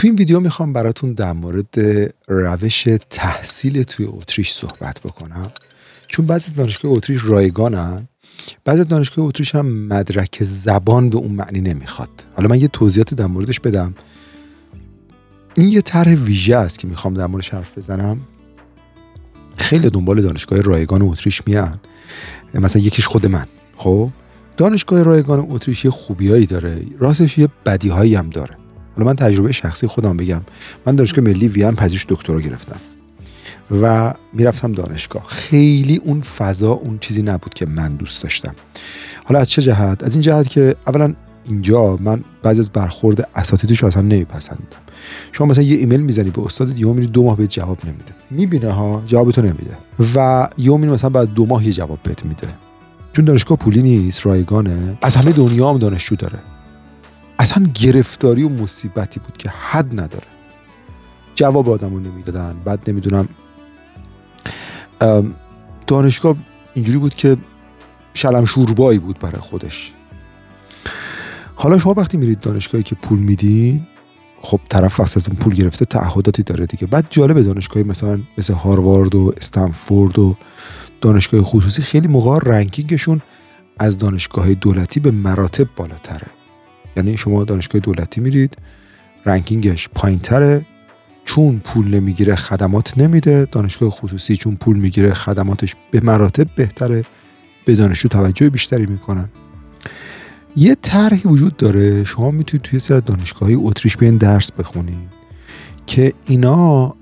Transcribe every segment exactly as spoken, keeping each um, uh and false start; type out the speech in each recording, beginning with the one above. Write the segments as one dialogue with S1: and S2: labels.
S1: تو این ویدیو میخوام براتون در مورد روش تحصیل توی اتریش صحبت بکنم، چون بعضی از دانشگاه اتریش رایگانن، بعضی از دانشگاه اتریش هم مدرک زبان به اون معنی نمیخواد. حالا من یه توضیحاتی در موردش بدم. این یه طرح ویژه است که میخوام در موردش حرف بزنم. خیلی دنبال دانشگاه رایگان اتریش میان، مثلا یکیش خود من. خب دانشگاه رایگان اتریش یه خوبیایی داره، راستش یه بدیهایی هم داره. حالا من تجربه شخصی خودم بگم، من دانشگاه ملی وین پژوهش دکترا گرفتم و میرفتم دانشگاه. خیلی اون فضا اون چیزی نبود که من دوست داشتم. حالا از چه جهت؟ از این جهت که اولا اینجا من بعضی از برخورد اساتیدش اصلا نمیپسندم. شما مثلا یه ایمیل میزنی به استاد، یهو میری دو ماه بهت جواب نمیده، میبینه ها جوابتو نمیده، و یهو میری مثلا بعد دو ماه یه جواب بهت میده. چون دانشگاه پولی نیست، رایگانه، از همه دنیا هم دانشجو داره. اصلا گرفتاری و مصیبتی بود که حد نداره. جواب آدمو نمیدادن. بعد نمیدونم دانشگاه اینجوری بود که شلم شوربایی بود برای خودش. حالا شما وقتی میرید دانشگاهی که پول میدین، خب طرف واسه از اون پول گرفته تعهداتی داره دیگه. بعد جالبه دانشگاهی مثلا مثل هاروارد و استنفورد و دانشگاه خصوصی خیلی موقع رنکینگشون از دانشگاه دولتی به مراتب بالاتره. یعنی شما دانشگاه دولتی میرید رنکینگش پایین‌تره، چون پول نمیگیره خدمات نمیده. دانشگاه خصوصی چون پول میگیره خدماتش به مراتب بهتره، به دانشجو توجه بیشتری میکنن. یه طرحی وجود داره، شما میتونید توی سری دانشگاهی اتریش بیاین درس بخونید که اینا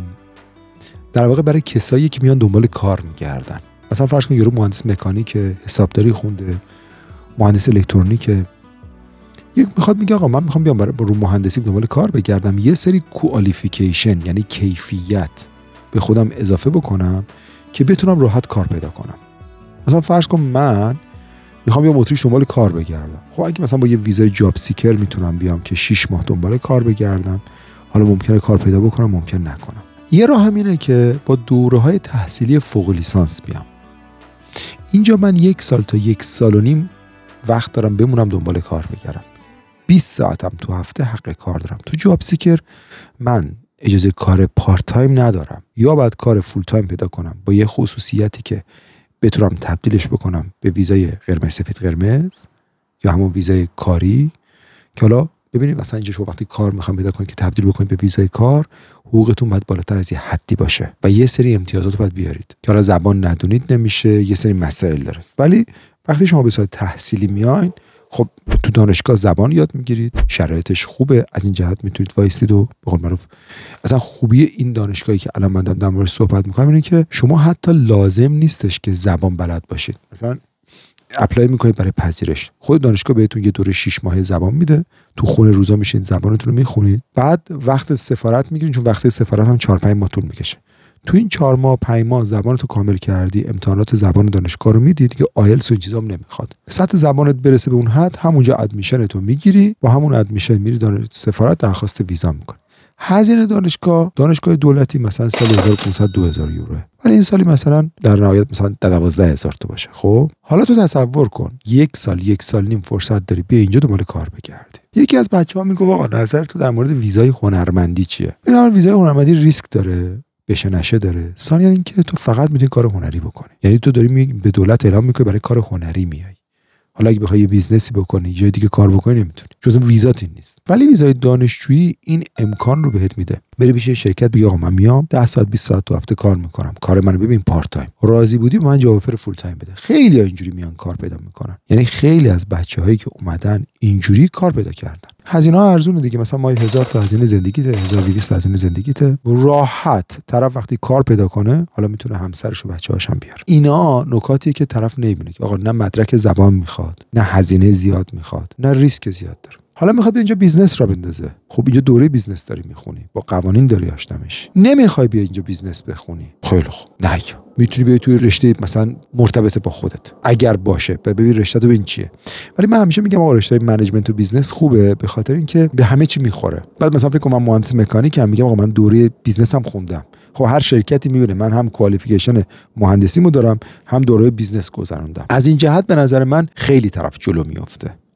S1: در واقع برای کسایی که میان دنبال کار میگردن. مثلا فرض کن یارو مهندس مکانیک حسابداری خونده، مهندس الکترونیک، یک میخواد میگه آقا من میخوام بیام برای رو مهندسی دنبال کار بگردم، یه سری کوالیفیکیشن یعنی کیفیت به خودم اضافه بکنم که بتونم راحت کار پیدا کنم. مثلا فرض کن من میخوام بیام اتریش دنبال کار بگردم. خب اگه مثلا با یه ویزای جاب سیکر میتونم بیام که شش ماه دنبال کار بگردم، حالا ممکنه کار پیدا بکنم، ممکن نکنم. یه راه همینه که با دوره‌های تحصیلی فوق لیسانس بیام. اینجا من یک سال تا یک سال و نیم وقت دارم بمونم دنبال کار بگردم. بیست ساعتم تو هفته حق کار دارم. تو جاب سیکر من اجازه کار پارت تایم ندارم، یا باید کار فول تایم پیدا کنم با یه خصوصیتی که بتونم تبدیلش بکنم به ویزای قرمز سفید قرمز یا همون ویزای کاری. که حالا ببینید مثلا اینجا شما وقتی کار میخوام پیدا کنید که تبدیل بکنید به ویزای کار، حقوقتون باید بالاتر از یه حدی باشه و یه سری امتیازات باید بیارید که حالا زبان ندونید نمیشه، یه سری مسائل داره. ولی وقتی شما به صورت تحصیلی میاین، خب تو دانشگاه زبان یاد میگیرید، شرایطش خوبه، از این جهت میتونید وایستید و به قول معروف. اصلا خوبی این دانشگاهی که الان من دارم در موردش صحبت میکنم اینه که شما حتی لازم نیستش که زبان بلد باشید. مثلا اپلای میکنید برای پذیرش، خود دانشگاه بهتون یه دوره شش ماهه زبان میده، تو خونه روزا میشین زبانتون رو میخونید، بعد وقت سفارت میگیرین، چون وقت سفارت هم چهار پنج ماه طول میکشه. تو این چهار ماه پنج ماه زبانتو کامل کردی، امتحانات زبان دانشگاه رو میدید که آیلتس و چیزام نمیخواد. سطح زبانت برسه به اون حد، همونجا ادمیشنتو میگیری، با همون ادمیشن میری دانش سفارت درخواست ویزا میکنی. هزینه دانشگاه دانشگاه دولتی مثلا سال هزار و پانصد دو هزار یوروه، ولی این سالی مثلا در نهایت مثلا دوازده هزار تا باشه. خب حالا تو تصور کن یک سال یک سال نیم فرصت داری بیا اینجا دنبال کار بگردی. یکی از بچه‌ها میگه آقا نظر تو در مورد ویزای هنرمندی چیه؟ ببین ویزای هنرمندی ریسک داره، بشه نشه داره. ثانیاً اینکه تو فقط میتونی کار هنری بکنی، یعنی تو داری می به دولت اعلام میکنی برای کار هنری میای. حالا اگه بخوای یه بیزنسی بکنی، جای دیگه کار بکنی نمیتونی، چون ویزات این نیست. ولی ویزای دانشجویی این امکان رو بهت میده. بری پیش شرکت بگی آقا من میام ده ساعت بیست ساعت تو هفته کار میکنم، کار منو ببین پارت تایم، راضی بودی من جواب فر فول تایم بده. خیلی ها اینجوری میان کار پیدا میکنن، یعنی خیلی از بچه‌هایی که اومدن اینجوری کار پیدا کردن. هزینه ها ارزونه دیگه، مثلا ماهی هزار تا هزینه زندگیته، هزار و دویست تا هزینه زندگیته. راحت طرف وقتی کار پیدا کنه، حالا میتونه همسرش و بچه‌هاش هم بیاره. اینا نکاتیه که طرف نمیبینه که آقا نه مدرک زبان میخواد، نه هزینه زیاد میخواد، نه ریسک زیاد داره. حالا میخواد اینجا بیزنس را بندازه. خب اینجا دوره بیزنس داری میخونی، با قوانین داری آشنا میشی. نمیخوای بیا اینجا بیزنس بخونی، خیلی خوب، نه میتونی بیای توی رشته مثلا مرتبط با خودت اگر باشه، ببین رشته تو ببین چیه. ولی من همیشه میگم آقا رشته منیجمنت و بیزنس خوبه به خاطر اینکه به همه چی میخوره. بعد مثلا فکر کنم من مهندس مکانیکم، میگم آقا من دوره بیزنس هم خوندم. خب هر شرکتی میبینه من هم کوالیفیکیشن مهندسیمو دارم، هم دوره بیزنس گذروندم. از این جهت به نظر من خیلی طرف جلو میافته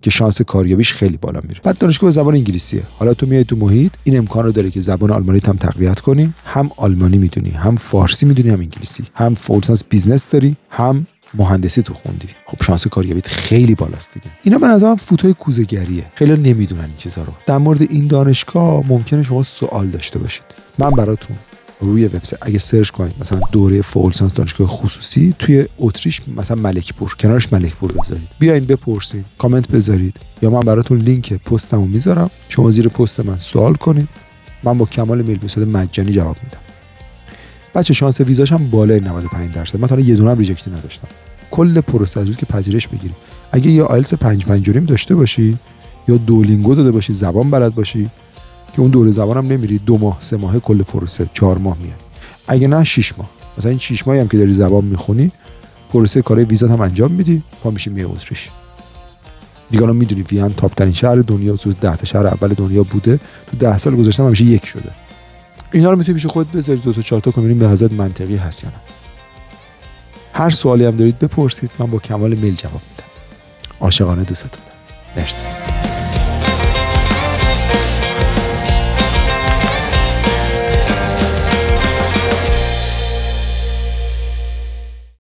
S1: که شانس کاریابیش خیلی بالا میره. بعد دانشگاه به زبان انگلیسیه. حالا تو میای تو محیط این امکان رو داره که زبان آلمانی هم تقویت کنی، هم آلمانی میدونی، هم فارسی میدونی، هم انگلیسی، هم فول لیسانس بیزنس داری، هم مهندسی تو خوندی. خب شانس کاریابیت خیلی بالاست دیگه. اینا به نظرم فوتوی کوزه‌گریه. خیلی نمیدونن این چیزا رو. در مورد این دانشگاه ممکنه شما سوال داشته باشید. من براتون روی وبسایت اگه سرچ کنید مثلا دوره فول لیسانس دانشگاه خصوصی توی اتریش مثلا ملکپور، کنارش ملکپور بذارید، بیاین بپرسید، کامنت بذارید، یا من براتون لینک پستمو میذارم، شما زیر پست من سوال کنید، من با کمال میل به صورت مجانی جواب میدم. بچه شانس ویزاش هم بالای نود و پنج درصد. من تا الان یه دونه هم ریجکتی نداشتم. کل پروسه از روزی که پذیرش بگیری، اگه یا آیلتس پنج پنج داشته باشی یا دولینگو داده باشی، زبان بلد باشی که اون دوره زبانم نمیری، دو ماه سه ماه کل پروسه، چهار ماه میاد. اگه نه شش ماه. مثلا این شش ماهی هم که داری زبان میخونی، پروسه کارهای ویزا هم انجام میدی، پا میشی میای اتریش. دیگه الان میدونی وین تاپ ترین شهر دنیا، تو ده تا شهر اول دنیا بوده، تو ده سال گذشته همیشه یک شده. اینا رو میتونی پیش خودت بذاری، دو تا چهار تا کنیم به نظر منطقی هست یا نه. هر سوالی هم دارید بپرسید، من با کمال میل جواب میدم. عاشقانه دوستتون دارم. مرسی.